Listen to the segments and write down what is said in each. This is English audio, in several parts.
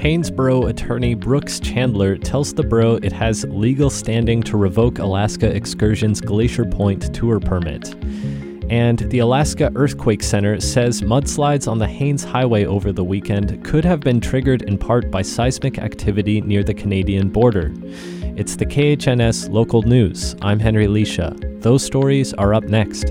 Haines Borough attorney Brooks Chandler tells the borough it has legal standing to revoke Alaska Excursion's Glacier Point tour permit. And the Alaska Earthquake Center says mudslides on the Haines Highway over the weekend could have been triggered in part by seismic activity near the Canadian border. It's the KHNS Local News. I'm Henry Lisha. Those stories are up next.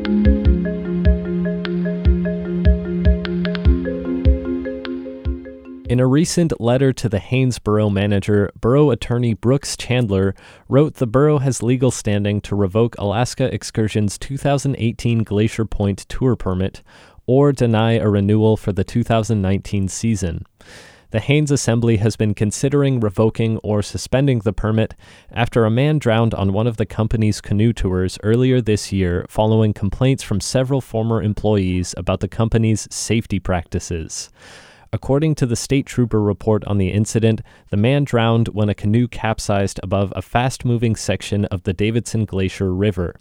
In a recent letter to the Haines Borough manager, borough attorney Brooks Chandler wrote the borough has legal standing to revoke Alaska Excursion's 2018 Glacier Point tour permit or deny a renewal for the 2019 season. The Haines Assembly has been considering revoking or suspending the permit after a man drowned on one of the company's canoe tours earlier this year following complaints from several former employees about the company's safety practices. According to the state trooper report on the incident, the man drowned when a canoe capsized above a fast-moving section of the Davidson Glacier River.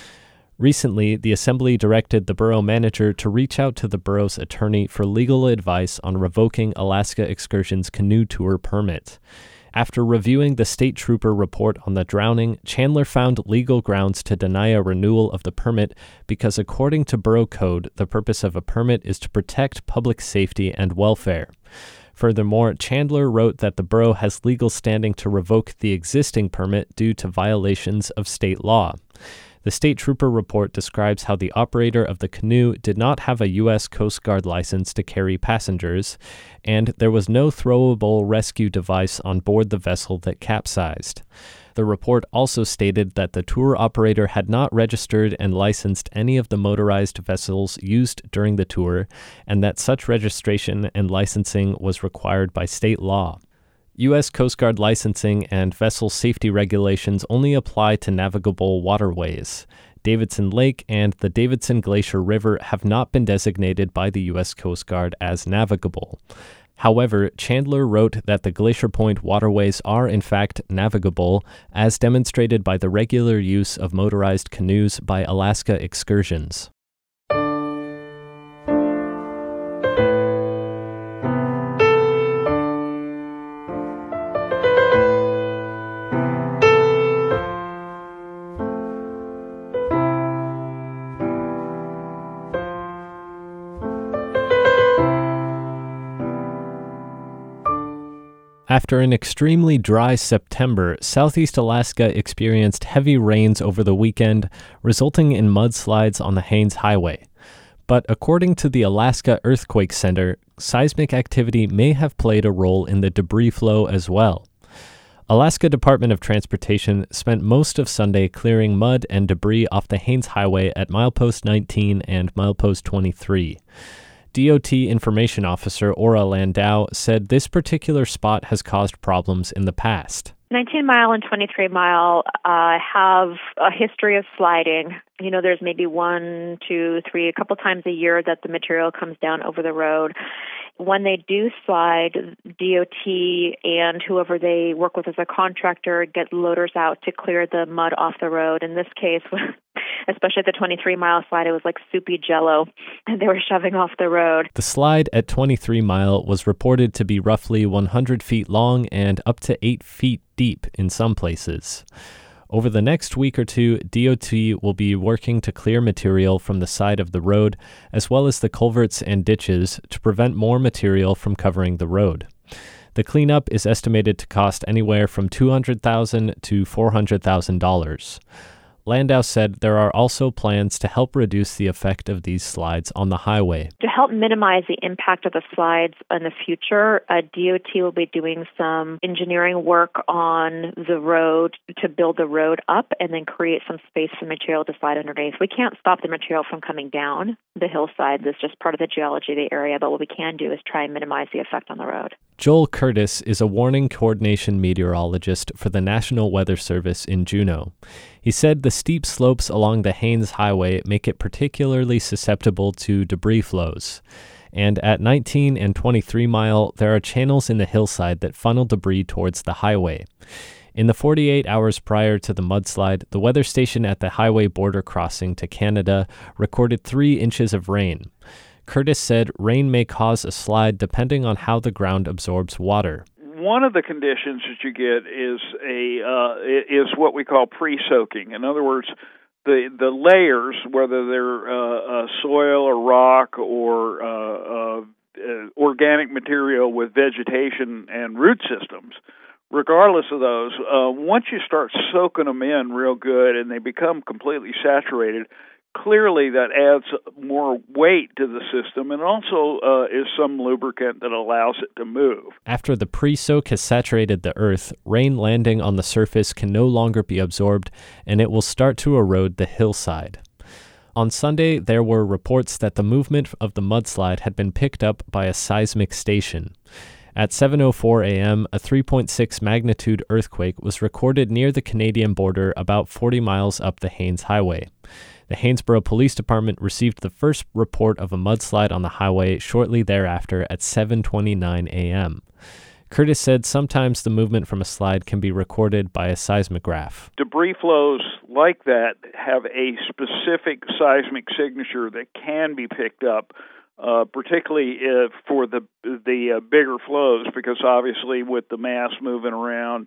Recently, the assembly directed the borough manager to reach out to the borough's attorney for legal advice on revoking Alaska Excursion's canoe tour permit. After reviewing the state trooper report on the drowning, Chandler found legal grounds to deny a renewal of the permit because, according to borough code, the purpose of a permit is to protect public safety and welfare. Furthermore, Chandler wrote that the borough has legal standing to revoke the existing permit due to violations of state law. The state trooper report describes how the operator of the canoe did not have a U.S. Coast Guard license to carry passengers, and there was no throwable rescue device on board the vessel that capsized. The report also stated that the tour operator had not registered and licensed any of the motorized vessels used during the tour, and that such registration and licensing was required by state law. U.S. Coast Guard licensing and vessel safety regulations only apply to navigable waterways. Davidson Lake and the Davidson Glacier River have not been designated by the U.S. Coast Guard as navigable. However, Chandler wrote that the Glacier Point waterways are in fact navigable, as demonstrated by the regular use of motorized canoes by Alaska Excursions. After an extremely dry September, Southeast Alaska experienced heavy rains over the weekend, resulting in mudslides on the Haines Highway. But according to the Alaska Earthquake Center, seismic activity may have played a role in the debris flow as well. Alaska Department of Transportation spent most of Sunday clearing mud and debris off the Haines Highway at milepost 19 and milepost 23. DOT Information Officer Ora Landau said this particular spot has caused problems in the past. 19 Mile and 23 Mile have a history of sliding. There's maybe 1, 2, 3, a couple times a year that the material comes down over the road. When they do slide, DOT and whoever they work with as a contractor get loaders out to clear the mud off the road. In this case, especially at the 23 Mile slide, it was like soupy jello, and they were shoving off the road. The slide at 23 Mile was reported to be roughly 100 feet long and up to 8 feet deep in some places. Over the next week or two, DOT will be working to clear material from the side of the road, as well as the culverts and ditches, to prevent more material from covering the road. The cleanup is estimated to cost anywhere from $200,000 to $400,000. Landau said there are also plans to help reduce the effect of these slides on the highway. To help minimize the impact of the slides in the future, DOT will be doing some engineering work on the road to build the road up and then create some space for material to slide underneath. We can't stop the material from coming down the hillside. That's just part of the geology of the area, but what we can do is try and minimize the effect on the road. Joel Curtis is a warning coordination meteorologist for the National Weather Service in Juneau. He said the steep slopes along the Haines Highway make it particularly susceptible to debris flows. And at 19 and 23 Mile, there are channels in the hillside that funnel debris towards the highway. In the 48 hours prior to the mudslide, the weather station at the highway border crossing to Canada recorded 3 inches of rain. Curtis said rain may cause a slide depending on how the ground absorbs water. One of the conditions that you get is what we call pre-soaking. In other words, the layers, whether they're soil or rock or organic material with vegetation and root systems, regardless of those, once you start soaking them in real good and they become completely saturated, clearly that adds more weight to the system and also is some lubricant that allows it to move. After the pre-soak has saturated the earth, rain landing on the surface can no longer be absorbed and it will start to erode the hillside. On Sunday, there were reports that the movement of the mudslide had been picked up by a seismic station. At 7:04 a.m., a 3.6 magnitude earthquake was recorded near the Canadian border about 40 miles up the Haines Highway. The Hanesboro Police Department received the first report of a mudslide on the highway shortly thereafter at 7:29 a.m. Curtis said sometimes the movement from a slide can be recorded by a seismograph. Debris flows like that have a specific seismic signature that can be picked up, particularly for the bigger flows, because obviously with the mass moving around,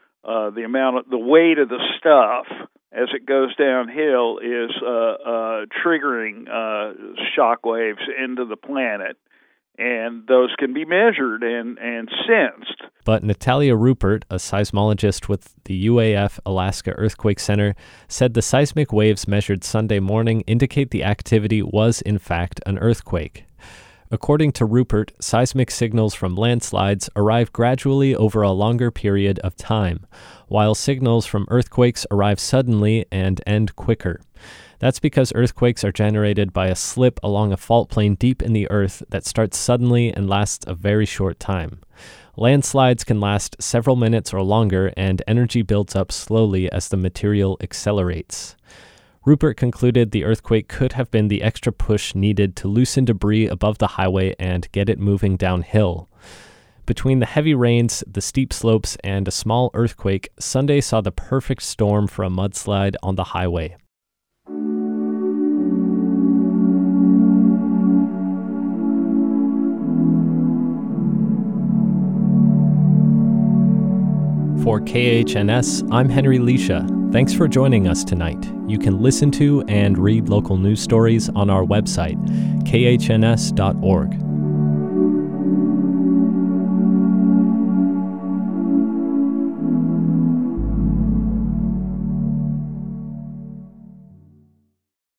the weight of the stuff as it goes downhill is triggering shock waves into the planet. And those can be measured and sensed. But Natalia Rupert, a seismologist with the UAF Alaska Earthquake Center, said the seismic waves measured Sunday morning indicate the activity was in fact an earthquake. According to Rupert, seismic signals from landslides arrive gradually over a longer period of time, while signals from earthquakes arrive suddenly and end quicker. That's because earthquakes are generated by a slip along a fault plane deep in the earth that starts suddenly and lasts a very short time. Landslides can last several minutes or longer, and energy builds up slowly as the material accelerates. Rupert concluded the earthquake could have been the extra push needed to loosen debris above the highway and get it moving downhill. Between the heavy rains, the steep slopes, and a small earthquake, Sunday saw the perfect storm for a mudslide on the highway. For KHNS, I'm Henry Leisha. Thanks for joining us tonight. You can listen to and read local news stories on our website, kHNS.org.